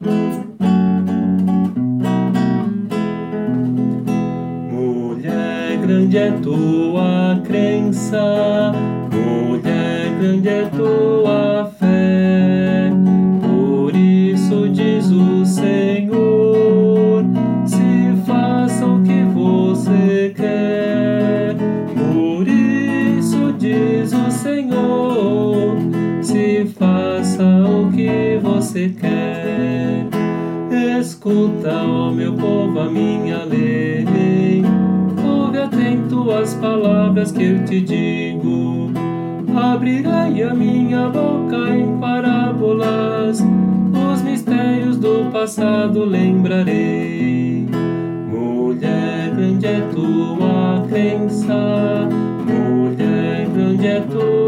Mulher, grande é tua crença, mulher, grande é tua fé. Por isso diz o Senhor, se faça o que você quer. Por isso diz o Senhor, se faça o que você quer. Escuta, ó meu povo, a minha lei. Ouve atento as palavras que eu te digo. Abrirei a minha boca em parábolas, os mistérios do passado lembrarei. Mulher, grande é tua crença, mulher, grande é tua